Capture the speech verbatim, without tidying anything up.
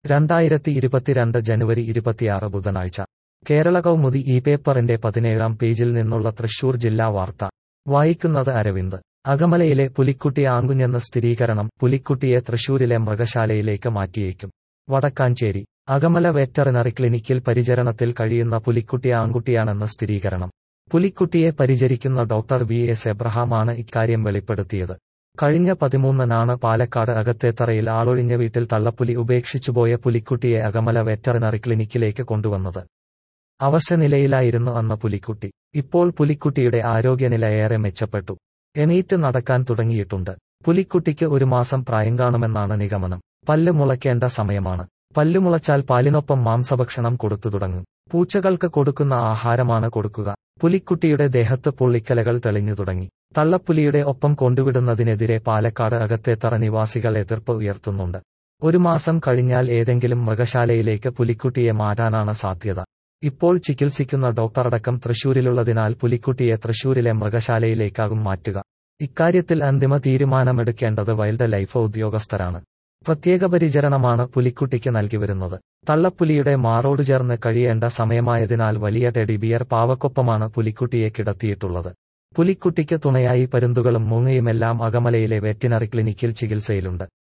രണ്ടായിരത്തി ഇരുപത്തിരണ്ട് ജനുവരി ഇരുപത്തിയാറ് ബുധനാഴ്ച കേരള കൗമുദി ഈ പേപ്പറിന്റെ പതിനേഴാം പേജിൽ നിന്നുള്ള തൃശൂർ ജില്ലാ വാർത്ത വായിക്കുന്നത് അരവിന്ദ്. അകമലയിലെ പുലിക്കുട്ടി ആൺകുഞ്ഞെന്ന് സ്ഥിരീകരണം, പുലിക്കുട്ടിയെ തൃശൂരിലെ മൃഗശാലയിലേക്ക് മാറ്റിയേക്കും. വടക്കാഞ്ചേരി അകമല വെറ്ററിനറി ക്ലിനിക്കിൽ പരിചരണത്തിൽ കഴിയുന്ന പുലിക്കുട്ടി ആൺകുട്ടിയാണെന്ന് സ്ഥിരീകരണം. പുലിക്കുട്ടിയെ പരിചരിക്കുന്ന ഡോക്ടർ വി എസ് എബ്രഹാമാണ് ഇക്കാര്യം വെളിപ്പെടുത്തിയത്. കഴിഞ്ഞ പതിമൂന്നിനാണ് പാലക്കാട് അകത്തേത്തറയിൽ ആളൊഴിഞ്ഞ വീട്ടിൽ തള്ളപ്പുലി ഉപേക്ഷിച്ചുപോയ പുലിക്കുട്ടിയെ അകമല വെറ്ററിനറി ക്ലിനിക്കിലേക്ക് കൊണ്ടുവന്നത്. അവശനിലയിലായിരുന്നു അന്ന് പുലിക്കുട്ടി. ഇപ്പോൾ പുലിക്കുട്ടിയുടെ ആരോഗ്യനില ഏറെ മെച്ചപ്പെട്ടു. എണീറ്റ് നടക്കാൻ തുടങ്ങിയിട്ടുണ്ട്. പുലിക്കുട്ടിക്ക് ഒരു മാസം പ്രായം കാണുമെന്നാണ് നിഗമനം. പല്ല് മുളയ്ക്കേണ്ട സമയമാണ്. പല്ലുമുളച്ചാൽ പാലിനൊപ്പം മാംസഭക്ഷണം കൊടുത്തു തുടങ്ങും. പൂച്ചകൾക്ക് കൊടുക്കുന്ന ആഹാരമാണ് കൊടുക്കുക. പുലിക്കുട്ടിയുടെ ദേഹത്ത് പുള്ളിക്കലകൾ തെളിഞ്ഞു തുടങ്ങി. തള്ളപ്പുലിയുടെ ഒപ്പം കൊണ്ടുവിടുന്നതിനെതിരെ പാലക്കാട് അകത്തേത്തറ നിവാസികൾ എതിർപ്പ് ഉയർത്തുന്നുണ്ട്. ഒരു മാസം കഴിഞ്ഞാൽ ഏതെങ്കിലും മൃഗശാലയിലേക്ക് പുലിക്കുട്ടിയെ മാറ്റാനാണ് സാധ്യത. ഇപ്പോൾ ചികിത്സിക്കുന്ന ഡോക്ടറടക്കം തൃശൂരിലുള്ളതിനാൽ പുലിക്കുട്ടിയെ തൃശൂരിലെ മൃഗശാലയിലേക്കാകും മാറ്റുക. ഇക്കാര്യത്തിൽ അന്തിമ തീരുമാനമെടുക്കേണ്ടത് വൈൽഡ് ലൈഫ് ഉദ്യോഗസ്ഥരാണ്. പ്രത്യേക പരിചരണമാണ് പുലിക്കുട്ടിക്ക് നൽകിവരുന്നത്. തള്ളപ്പുലിയുടെ മാറോട് ചേർന്ന് കഴിയേണ്ട സമയമായതിനാൽ വലിയ ടെഡി ബിയർ പാവക്കൊപ്പമാണ് പുലിക്കുട്ടിയെ കിടത്തിയിട്ടുള്ളത്. പുലിക്കുട്ടിക്ക് തുണയായി പരുന്തുകളും മൂങ്ങയുമെല്ലാം അകമലയിലെ വെറ്റിനറി ക്ലിനിക്കിൽ ചികിത്സയിലുണ്ട്.